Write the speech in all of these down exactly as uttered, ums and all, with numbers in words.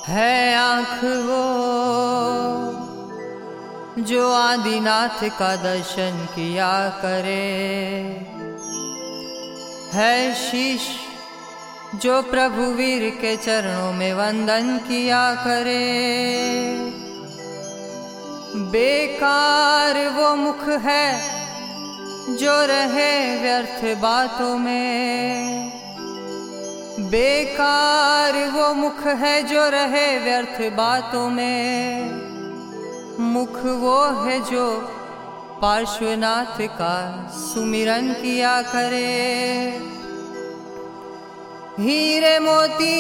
है आँख वो जो आदिनाथ का दर्शन किया करे, है शीश जो प्रभु वीर के चरणों में वंदन किया करे। बेकार वो मुख है जो रहे व्यर्थ बातों में, बेकार वो मुख है जो रहे व्यर्थ बातों में। मुख वो है जो पार्श्वनाथ का सुमिरन किया करे। हीरे मोती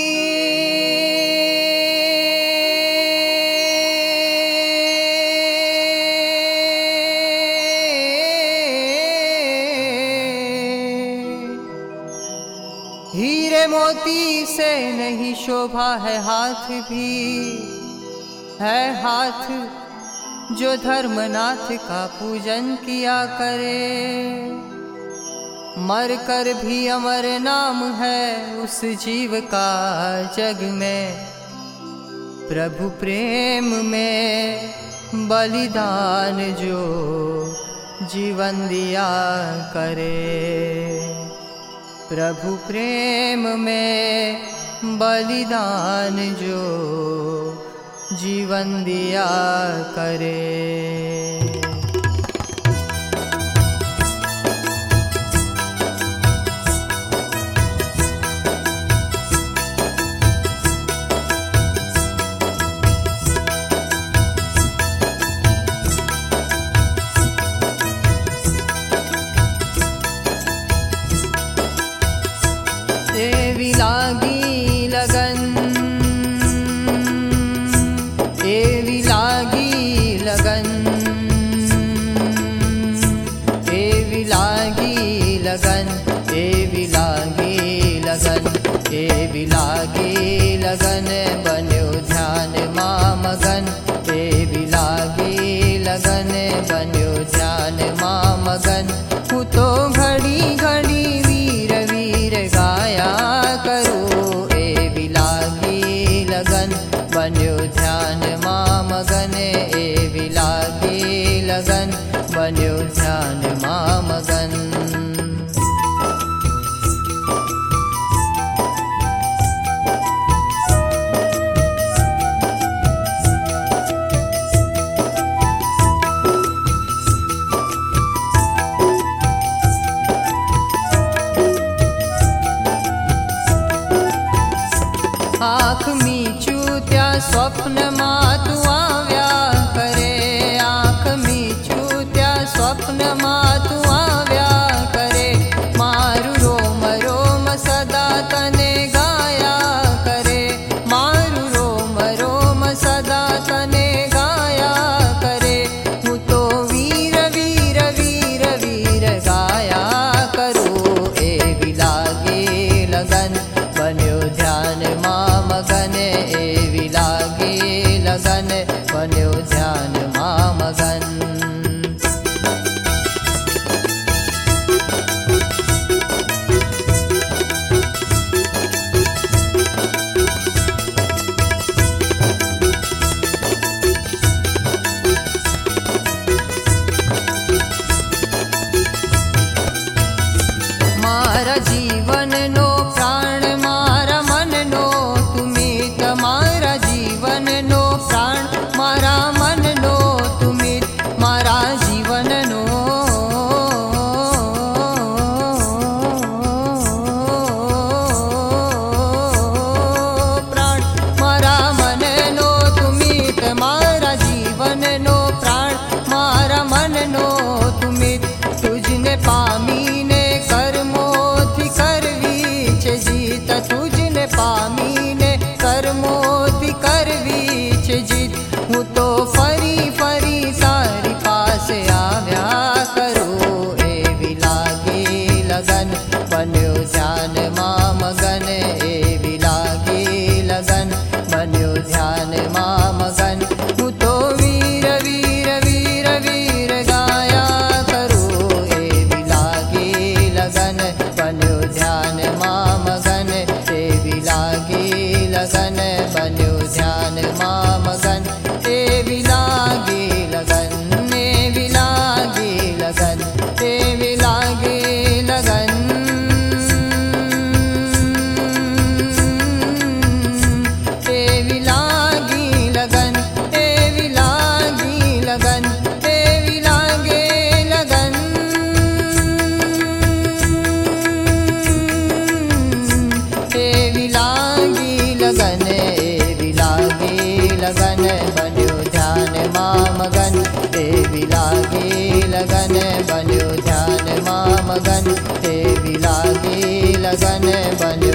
हीरे मोती से नहीं शोभा है हाथ भी, है हाथ जो धर्मनाथ का पूजन किया करे। मर कर भी अमर नाम है उस जीव का जग में, प्रभु प्रेम में बलिदान जो जीवन दिया करे। प्रभु प्रेम में बलिदान जो जीवन दिया करे। एवी लागी लगन, एवी लागी लगन, एवी लागी लगन, एवी लागी लगन, एवी लागी लगन बन्यो ध्यान मां मगन। एवी लागी लगन बन्यो ध्यान मां मगन। हूँ तो घड़ी घड़ी वीर वीर गाया करो। एवी लागी लगन बन्यो ध्यान मां मगन। एवी लागी लगन बन्यो ध्यान मां मगन। आँख मीचू त्या स्वप्न मातु आव्या करे। आँख मीचू त्या स्वप्न मातु आव्या करे। मारू रोम रोम सदा तने गाया करे। मारू रोम रोम सदा तने गाया करे। हूँ तो वीर वीर वीर वीर गाया करो। एवी लागे लगन बन्यो ध्यान मां मगन। एवी लागे लगन बन्यो ध्यान मां मगन। मारा जीवन नो प्राण मारा मन नो तुमित। मारा जीवन नो प्राण मारा मन नो तुमित। मारा जीवन नो प्राण मारा मन नो तुमित। मारा जीवन नो प्राण मारा मन नो तुमित। तुझने पामी ने कर्मोथि करवीच जीत। तुझने पामी ने कर्मोथि करवीच जीत। हूँ तो फरी फरी तारी पास आव्या करो। एवी लागे लगन बन्यो ध्यान मां मगन। एवी लागे लगन बन्यो ध्यान मां मगन। हूँ तो वीर वीर वीर वीर गाया करो। एवी लागे लगन बन्यो ध्यान मां मगन। एवी लागे लगन बन्यो लगन बन्यो ध्यान मा मगन, देवी लागे लगन बन्यो